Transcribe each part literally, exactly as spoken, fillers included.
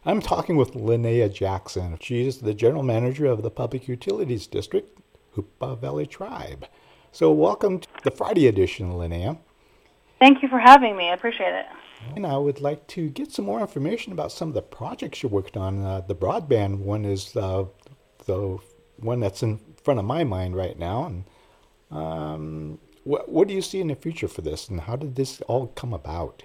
I'm talking with Linnea Jackson. She is the general manager of the Public Utilities District, Hoopa Valley Tribe. So, welcome to the Friday edition, Linnea. Thank you for having me. I appreciate it. And I would like to get some more information about some of the projects you're working on. Uh, the broadband one is uh, the one that's in front of my mind right now. And um, what, what do you see in the future for this, and how did this all come about?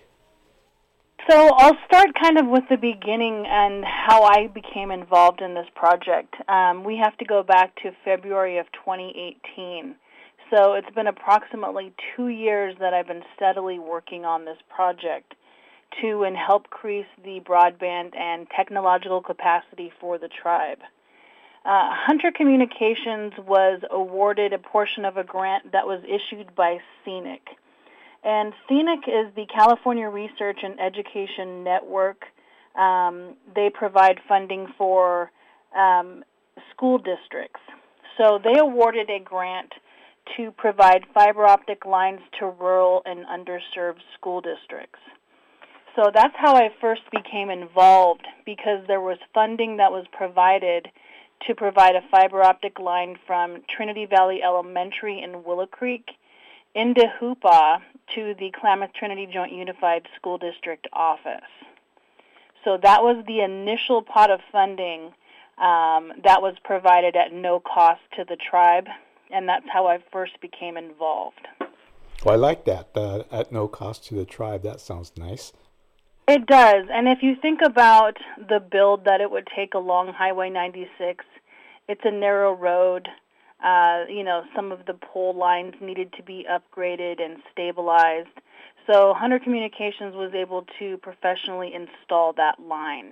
So I'll start kind of with the beginning and how I became involved in this project. Um, we have to go back to February of twenty eighteen. So it's been approximately two years that I've been steadily working on this project to and help increase the broadband and technological capacity for the tribe. Uh, Hunter Communications was awarded a portion of a grant that was issued by SENIC. And SENIC is the California Research and Education Network. Um, they provide funding for um, school districts. So they awarded a grant to provide fiber optic lines to rural and underserved school districts. So that's how I first became involved, because there was funding that was provided to provide a fiber optic line from Trinity Valley Elementary in Willow Creek into Hoopa to the Klamath Trinity Joint Unified School District office. So that was the initial pot of funding um, that was provided at no cost to the tribe, and that's how I first became involved. Well, I like that, uh, at no cost to the tribe. That sounds nice. It does, and if you think about the build that it would take along Highway ninety-six, it's a narrow road. Uh, you know, some of the pole lines needed to be upgraded and stabilized. So Hunter Communications was able to professionally install that line.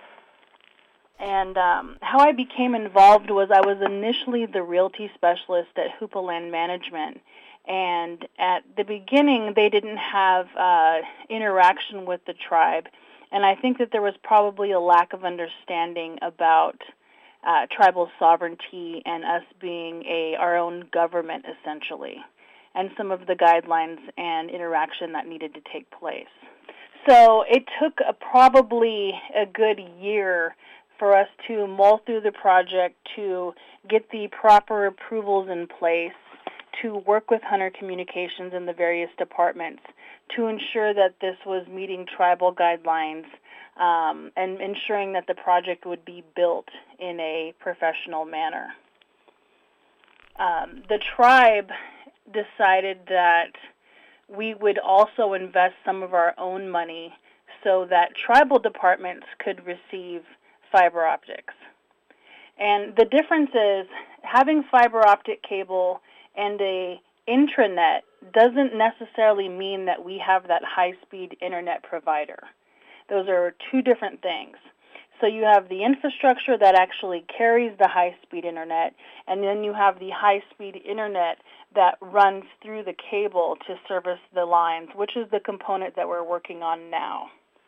And um, how I became involved was I was initially the realty specialist at Hoopa Land Management. And at the beginning, they didn't have uh, interaction with the tribe. And I think that there was probably a lack of understanding about Uh, tribal sovereignty and us being a our own government, essentially, and some of the guidelines and interaction that needed to take place. So it took a, probably a good year for us to mull through the project, to get the proper approvals in place, to work with Hunter Communications and the various departments to ensure that this was meeting tribal guidelines, Um, and ensuring that the project would be built in a professional manner. Um, the tribe decided that we would also invest some of our own money so that tribal departments could receive fiber optics. And the difference is having fiber optic cable and a intranet doesn't necessarily mean that we have that high-speed internet provider. Those are two different things. So you have the infrastructure that actually carries the high-speed internet, and then you have the high-speed internet that runs through the cable to service the lines, which is the component that we're working on now.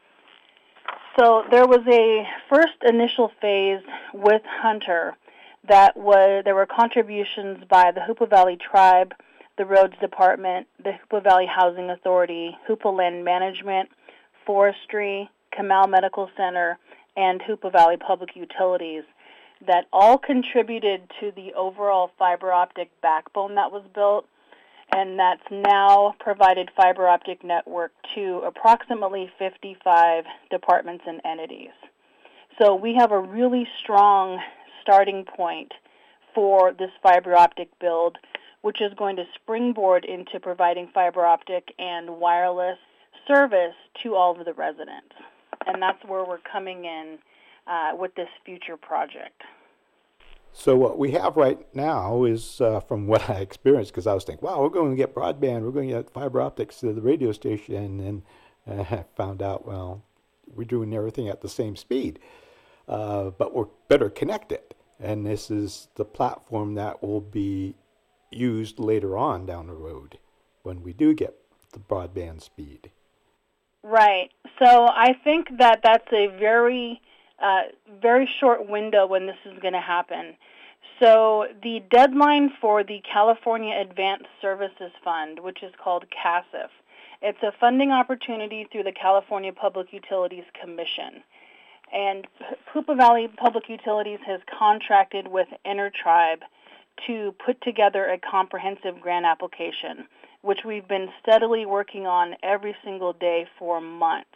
So there was a first initial phase with Hunter that was, there were contributions by the Hoopa Valley Tribe, the Roads Department, the Hoopa Valley Housing Authority, Hoopa Land Management, Forestry, Kamal Medical Center, and Hoopa Valley Public Utilities that all contributed to the overall fiber optic backbone that was built, and that's now provided fiber optic network to approximately fifty-five departments and entities. So we have a really strong starting point for this fiber optic build, which is going to springboard into providing fiber optic and wireless service to all of the residents. And that's where we're coming in uh, with this future project. So what we have right now is, uh, from what I experienced, because I was thinking, wow, we're going to get broadband, we're going to get fiber optics to the radio station, and uh, I found out, well, we're doing everything at the same speed, uh, but we're better connected. And this is the platform that will be used later on down the road when we do get the broadband speed. Right. So I think that that's a very, uh, very short window when this is going to happen. So the deadline for the California Advanced Services Fund, which is called CASIF, it's a funding opportunity through the California Public Utilities Commission. And Hoopa Valley Public Utilities has contracted with InterTribe to put together a comprehensive grant application, which we've been steadily working on every single day for months.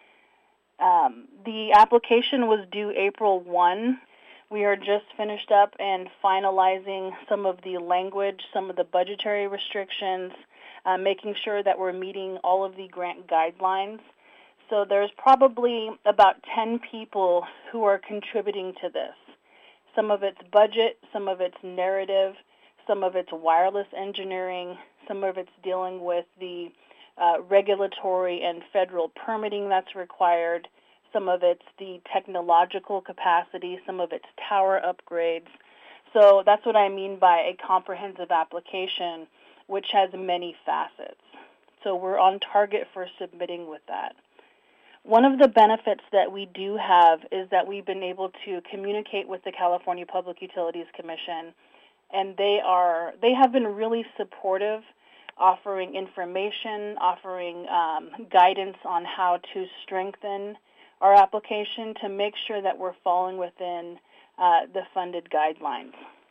Um, the application was due April first. We are just finished up and finalizing some of the language, some of the budgetary restrictions, uh, making sure that we're meeting all of the grant guidelines. So there's probably about ten people who are contributing to this. Some of it's budget, some of it's narrative, some of it's wireless engineering, some of it's dealing with the uh, regulatory and federal permitting that's required, some of it's the technological capacity, some of it's tower upgrades. So that's what I mean by a comprehensive application, which has many facets. So we're on target for submitting with that. One of the benefits that we do have is that we've been able to communicate with the California Public Utilities Commission, and they are they have been really supportive, offering information, offering um, guidance on how to strengthen our application to make sure that we're falling within uh, the funded guidelines.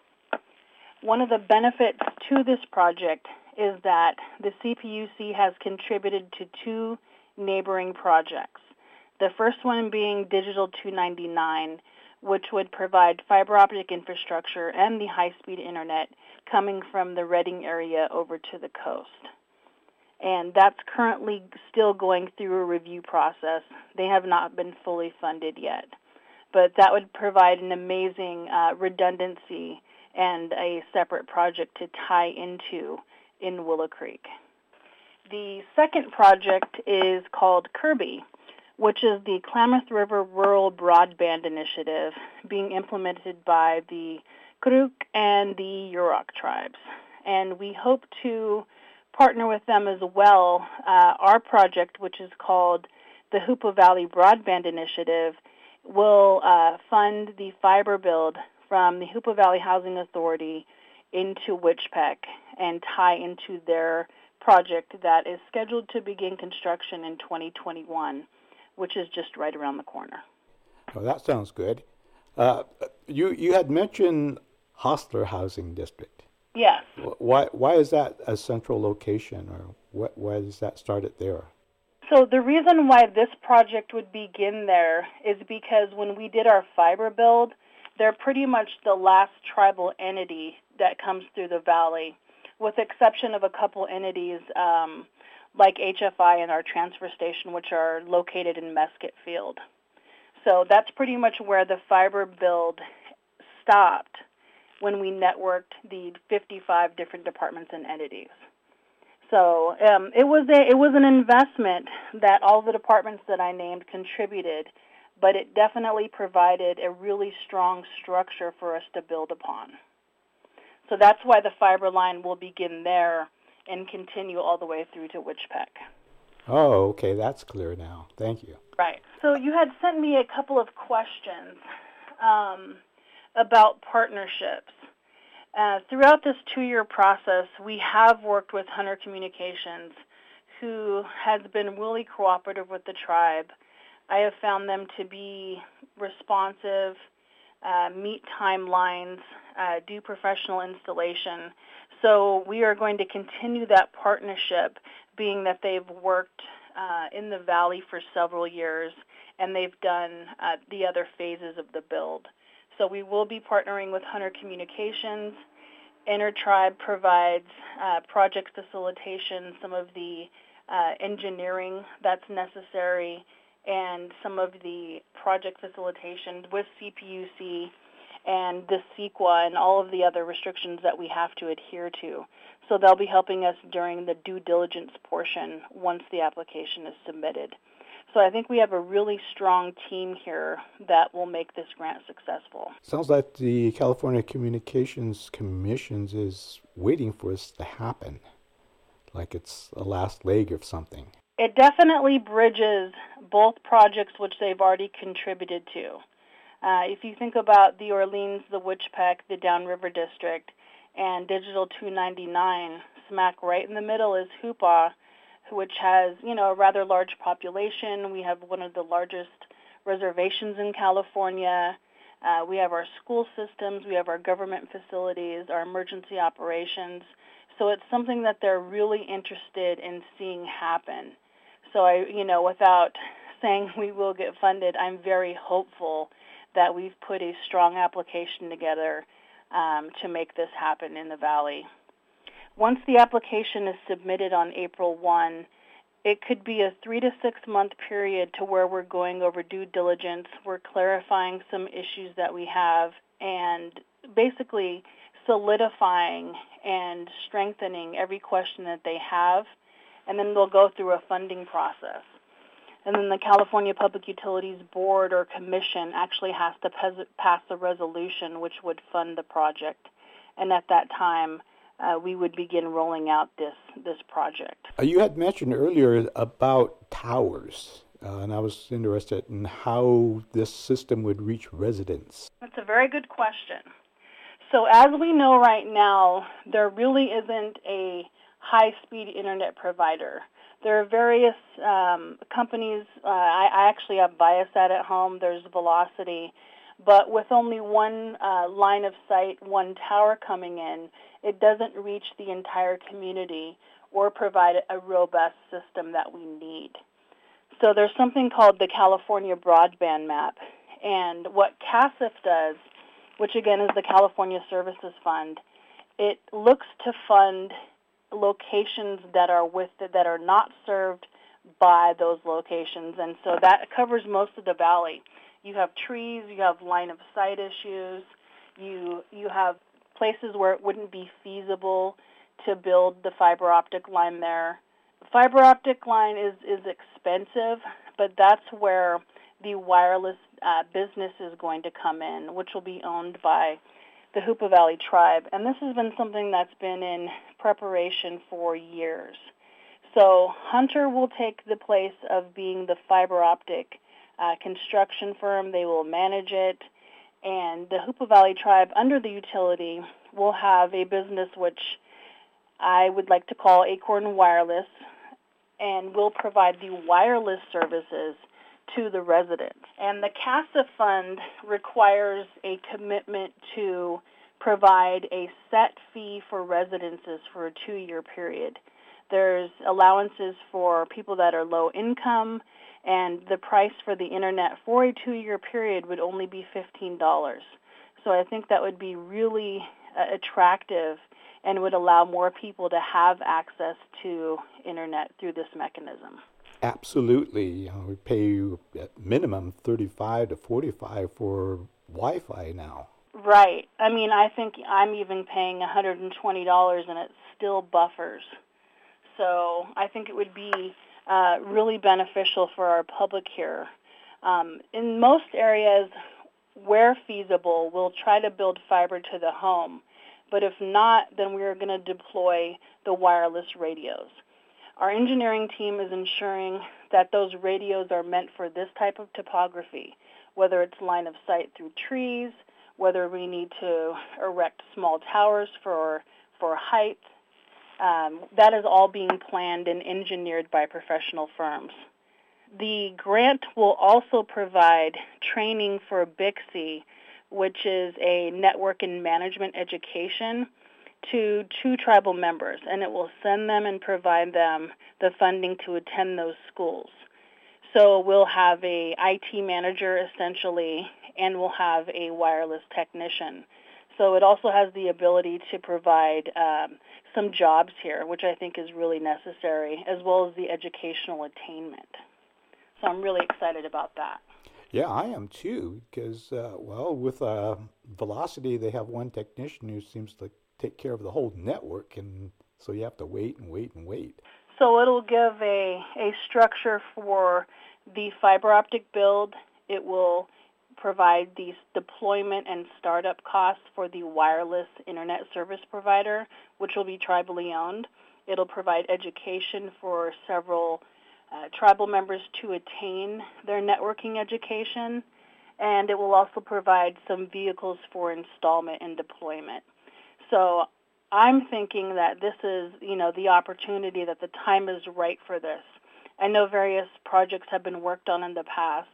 One of the benefits to this project is that the C P U C has contributed to two neighboring projects. The first one being Digital two ninety-nine, which would provide fiber optic infrastructure and the high-speed internet coming from the Redding area over to the coast. And that's currently still going through a review process. They have not been fully funded yet. But that would provide an amazing uh, redundancy and a separate project to tie into in Willow Creek. The second project is called Kirby, which is the Klamath River Rural Broadband Initiative being implemented by the Karuk and the Yurok tribes. And we hope to partner with them as well. Uh, our project, which is called the Hoopa Valley Broadband Initiative, will uh, fund the fiber build from the Hoopa Valley Housing Authority into Witchpeck and tie into their project that is scheduled to begin construction in twenty twenty-one, which is just right around the corner. Oh, that sounds good. Uh, you you had mentioned Hostler Housing District. Yes. Why why is that a central location, or what why does that start it there? So the reason why this project would begin there is because when we did our fiber build, they're pretty much the last tribal entity that comes through the valley, with the exception of a couple entities um, like H F I and our transfer station, which are located in Mesquite Field. So that's pretty much where the fiber build stopped when we networked the fifty-five different departments and entities. So um, it was a, it was an investment that all the departments that I named contributed, but it definitely provided a really strong structure for us to build upon. So that's why the fiber line will begin there and continue all the way through to Witchpeck. Oh, okay, that's clear now. Thank you. Right. So you had sent me a couple of questions um, about partnerships. Uh, throughout this two-year process, we have worked with Hunter Communications, who has been really cooperative with the tribe. I have found them to be responsive, uh, meet timelines, uh, do professional installation. So we are going to continue that partnership, being that they've worked uh, in the valley for several years, and they've done uh, the other phases of the build. So we will be partnering with Hunter Communications. InterTribe provides uh, project facilitation, some of the uh, engineering that's necessary, and some of the project facilitation with C P U C and the C E Q A and all of the other restrictions that we have to adhere to. So they'll be helping us during the due diligence portion once the application is submitted. So I think we have a really strong team here that will make this grant successful. Sounds like the California Communications Commission is waiting for this to happen, like it's a last leg of something. It definitely bridges both projects which they've already contributed to. Uh, if you think about the Orleans, the Witchpeck, the Downriver District, and Digital two ninety-nine, smack right in the middle is Hoopa, which has, you know, a rather large population. We have one of the largest reservations in California. Uh, we have our school systems, we have our government facilities, our emergency operations. So it's something that they're really interested in seeing happen. So I, you know, without saying we will get funded, I'm very hopeful that we've put a strong application together um, to make this happen in the Valley. Once the application is submitted on April first, it could be a three to six month period to where we're going over due diligence, we're clarifying some issues that we have, and basically solidifying and strengthening every question that they have, and then they'll go through a funding process. And then the California Public Utilities Board or Commission actually has to pass a resolution which would fund the project. And at that time, uh, we would begin rolling out this, this project. Uh, you had mentioned earlier about towers, uh, and I was interested in how this system would reach residents. That's a very good question. So as we know right now, there really isn't a high-speed internet provider. There are various um, companies. Uh, I, I actually have Viasat at home. There's Velocity. But with only one uh, line of sight, one tower coming in, it doesn't reach the entire community or provide a robust system that we need. So there's something called the California Broadband Map. And what C A S F does, which again is the California Services Fund, it looks to fund locations that are with that are not served by those locations, and so that covers most of the valley. You have trees, you have line of sight issues, you you have places where it wouldn't be feasible to build the fiber optic line there. Fiber optic line is is expensive, but that's where the wireless uh, business is going to come in, which will be owned by the Hoopa Valley Tribe. And this has been something that's been in preparation for years. So Hunter will take the place of being the fiber optic uh, construction firm. They will manage it. And the Hoopa Valley Tribe, under the utility, will have a business which I would like to call Acorn Wireless, and will provide the wireless services to the residents. And the C A S F fund requires a commitment to provide a set fee for residences for a two-year period. There's allowances for people that are low income, and the price for the internet for a two-year period would only be fifteen dollars. So I think that would be really uh, attractive and would allow more people to have access to internet through this mechanism. Absolutely. You know, we pay you at minimum thirty-five to forty-five for Wi-Fi now. Right. I mean, I think I'm even paying one hundred twenty dollars and it still buffers. So I think it would be uh, really beneficial for our public here. Um, in most areas, where feasible, we'll try to build fiber to the home. But if not, then we are going to deploy the wireless radios. Our engineering team is ensuring that those radios are meant for this type of topography, whether it's line of sight through trees, whether we need to erect small towers for for height. Um, that is all being planned and engineered by professional firms. The grant will also provide training for B I C S I, which is a network and management education, to two tribal members, and it will send them and provide them the funding to attend those schools. So we'll have a I T manager essentially, and we'll have a wireless technician. So it also has the ability to provide um, some jobs here, which I think is really necessary, as well as the educational attainment. So I'm really excited about that. Yeah, I am too, because, uh, well, with uh, Velocity, they have one technician who seems to take care of the whole network, and so you have to wait and wait and wait. So it'll give a, a structure for the fiber optic build. It will provide the deployment and startup costs for the wireless internet service provider, which will be tribally owned. It'll provide education for several uh, tribal members to attain their networking education, and it will also provide some vehicles for installment and deployment. So I'm thinking that this is, you know, the opportunity, that the time is right for this. I know various projects have been worked on in the past.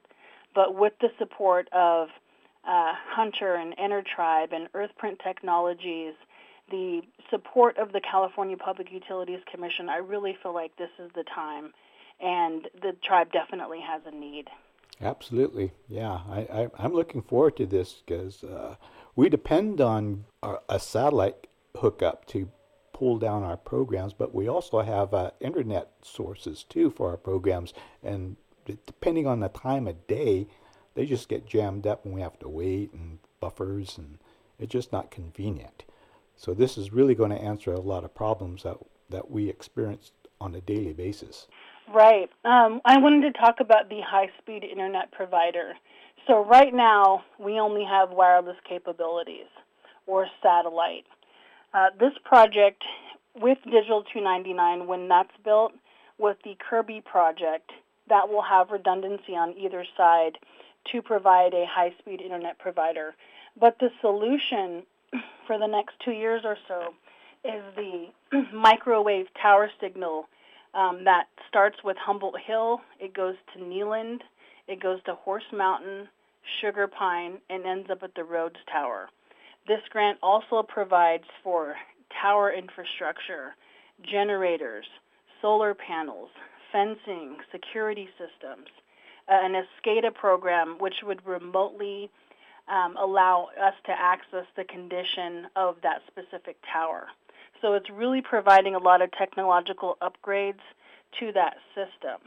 But with the support of uh, Hunter and EnerTribe and Earthprint Technologies, the support of the California Public Utilities Commission, I really feel like this is the time, and the tribe definitely has a need. Absolutely, yeah. I, I, I'm looking forward to this because uh, we depend on our, a satellite hookup to pull down our programs, but we also have uh, internet sources too for our programs, and depending on the time of day, they just get jammed up and we have to wait and buffers, and it's just not convenient. So this is really going to answer a lot of problems that, that we experience on a daily basis. Right. Um, I wanted to talk about the high-speed internet provider. So right now, we only have wireless capabilities or satellite. Uh, this project with Digital two ninety-nine, when that's built, with the Kirby project, that will have redundancy on either side to provide a high-speed internet provider. But the solution for the next two years or so is the microwave tower signal um, that starts with Humboldt Hill, it goes to Neeland, it goes to Horse Mountain, Sugar Pine, and ends up at the Rhodes Tower. This grant also provides for tower infrastructure, generators, solar panels, fencing, security systems, uh, an ESCADA program which would remotely um, allow us to access the condition of that specific tower. So it's really providing a lot of technological upgrades to that system.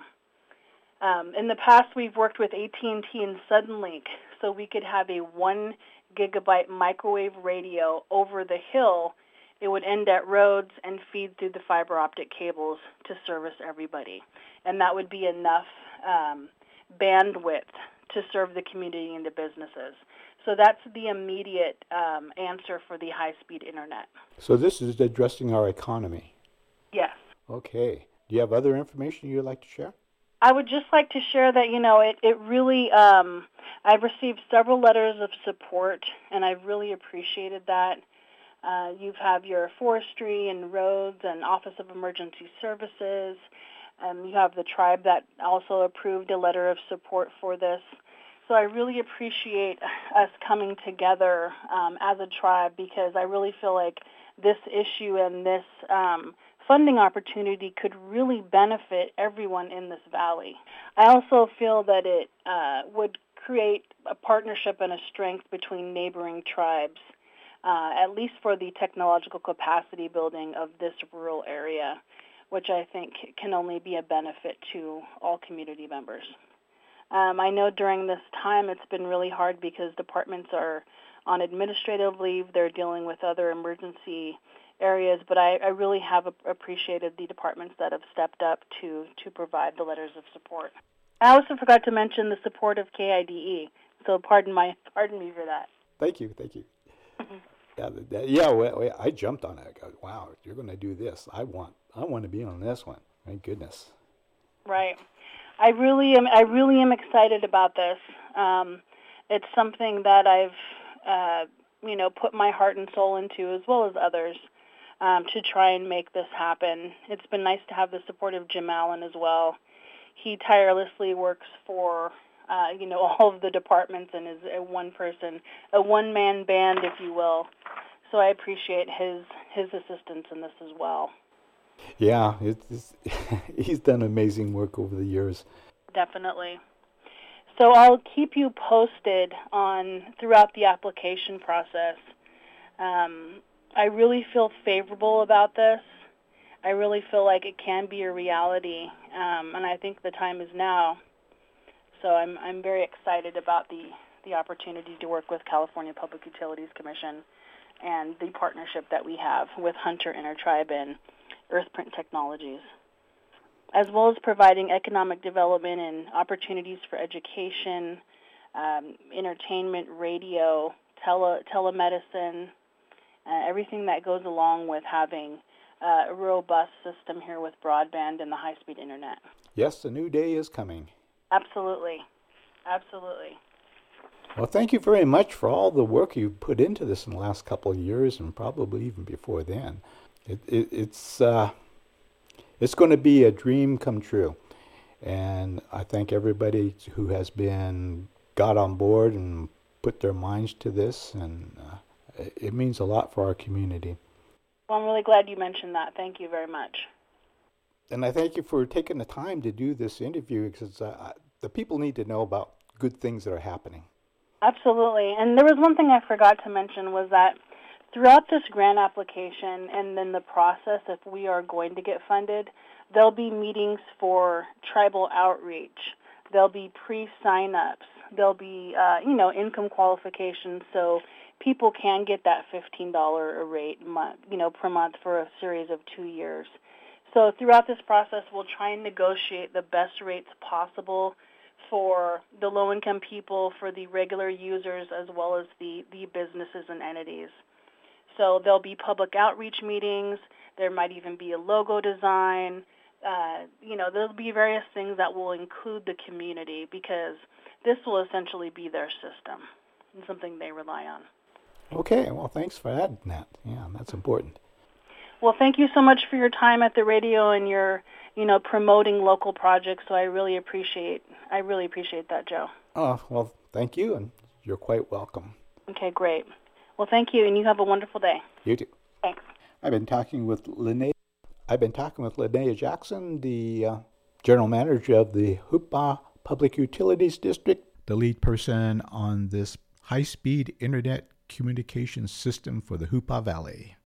Um, in the past, we've worked with A T and T and Suddenlink, so we could have a one gigabyte microwave radio over the hill. It would end at Rhodes and feed through the fiber optic cables to service everybody. And that would be enough um, bandwidth to serve the community and the businesses. So that's the immediate um, answer for the high-speed internet. So this is addressing our economy. Yes. Okay. Do you have other information you'd like to share? I would just like to share that, you know, it, it really, um, I've received several letters of support, and I've really appreciated that. Uh, you have your forestry and roads and Office of Emergency Services. Um, you have the tribe that also approved a letter of support for this. So I really appreciate us coming together um, as a tribe, because I really feel like this issue and this um, funding opportunity could really benefit everyone in this valley. I also feel that it uh, would create a partnership and a strength between neighboring tribes, uh, at least for the technological capacity building of this rural area, which I think can only be a benefit to all community members. Um, I know during this time it's been really hard because departments are on administrative leave. They're dealing with other emergency areas, but I, I really have appreciated the departments that have stepped up to, to provide the letters of support. I also forgot to mention the support of K I D E, so pardon my pardon me for that. Thank you, thank you. yeah, that, yeah. Well, I jumped on it. I go, wow, you're going to do this. I want, I want to be on this one. Thank goodness. Right. I really am. I really am excited about this. Um, it's something that I've, uh, you know, put my heart and soul into, as well as others, um, to try and make this happen. It's been nice to have the support of Jim Allen as well. He tirelessly works for, uh, you know, all of the departments and is a one-person, a one-man band, if you will. So I appreciate his his assistance in this as well. Yeah, it's, he's done amazing work over the years. Definitely. So I'll keep you posted on throughout the application process. Um, I really feel favorable about this. I really feel like it can be a reality, um, and I think the time is now. So I'm I'm very excited about the, the opportunity to work with California Public Utilities Commission and the partnership that we have with Hunter, EnerTribe, and Earthprint Technologies, as well as providing economic development and opportunities for education, um, entertainment, radio, tele telemedicine, uh, everything that goes along with having uh, a robust system here with broadband and the high-speed internet. Yes, a new day is coming. Absolutely. Absolutely. Well, thank you very much for all the work you've put into this in the last couple of years, and probably even before then. It, it, it's uh, it's going to be a dream come true, and I thank everybody who has been got on board and put their minds to this, and uh, it, it means a lot for our community. Well, I'm really glad you mentioned that. Thank you very much. And I thank you for taking the time to do this interview, because uh, the people need to know about good things that are happening. Absolutely. And there was one thing I forgot to mention, was that throughout this grant application and then the process, if we are going to get funded, there'll be meetings for tribal outreach. There'll be pre-sign-ups. There'll be, uh, you know, income qualifications, so people can get that fifteen dollars rate, month, you know, per month for a series of two years. So throughout this process, we'll try and negotiate the best rates possible for the low-income people, for the regular users, as well as the, the businesses and entities. So there'll be public outreach meetings. There might even be a logo design. Uh, you know, there'll be various things that will include the community, because this will essentially be their system and something they rely on. Okay, well, thanks for adding that. Yeah, that's important. Well, thank you so much for your time at the radio and your, you know, promoting local projects. So I really appreciate, I really appreciate that, Joe. Oh, well, thank you, and you're quite welcome. Okay, great. Well, thank you, and you have a wonderful day. You too. Thanks. I've been talking with Linnea. I've been talking with Linnea Jackson, the uh, general manager of the Hoopa Public Utilities District, the lead person on this high-speed internet communication system for the Hoopa Valley.